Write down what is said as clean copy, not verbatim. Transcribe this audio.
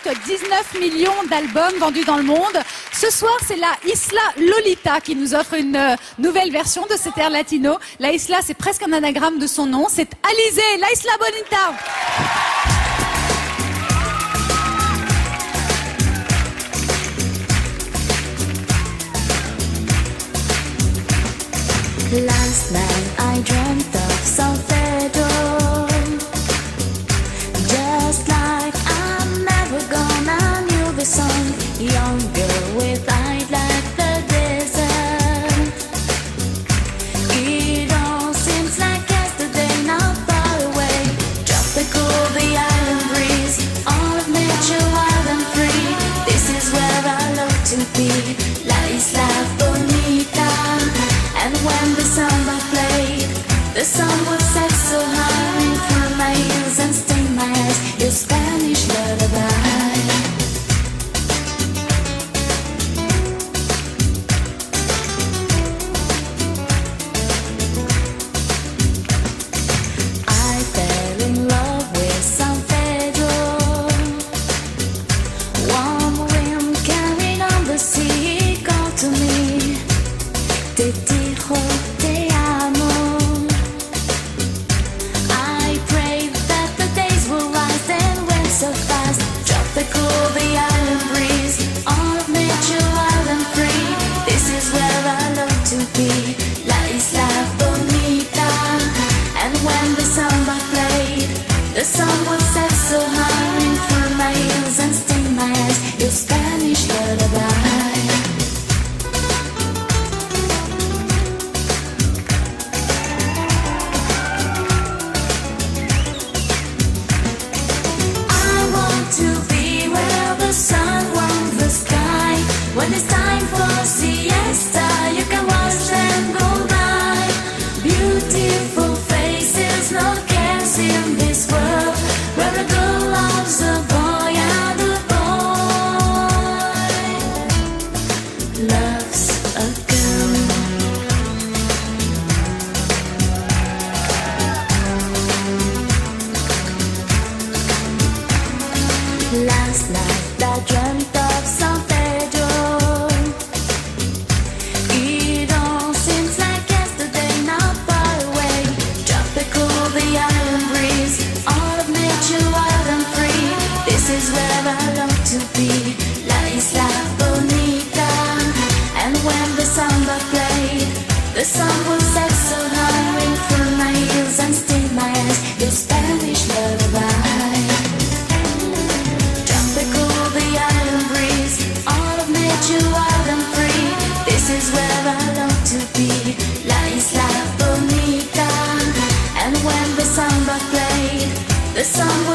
19 millions d'albums vendus dans le monde. Ce soir, c'est la Isla Lolita qui nous offre une nouvelle version de cet air latino. La Isla, c'est presque un anagramme de son nom. C'est Alizé, la Isla Bonita. Last night I dreamt of San Pedro, just like I'm never gonna knew the song. Younger with eyes like the desert. It all seems like yesterday, not far away. Tropical, the island breeze, all of nature wild and free. This is where I love to be, La Isla Bonita. And when the samba played, the sun would set so high through my ears and sting my eyes. Your Spanish lullaby. I fell in love with San Pedro. Warm wind carried on the sea, called to me. Te dijo te amo. I prayed that the days will rise and went so fast. Tropical, the island breeze, all of nature wild and free. This is where I love to be, La Isla Bonita. And when the samba played, the sun would set so high through my ears and sting my eyes. Your Spanish lullaby. Sun warms the sky. When it's time for siesta, you can watch them go by. Beautiful faces, no cares in this world, where a girl loves a boy and a boy loves a girl. Last night I dreamt of San Pedro. It all seems like yesterday, not far away. Tropical, the island breeze, all of nature wild and free. This is where I long to be, La Isla Bonita. And when the samba played, the sun would set so high, ring through my ears and sting my eyes. Your Spanish lullaby. Wild and free. This is where I long to be, La Isla Bonita. And when the samba played, the sun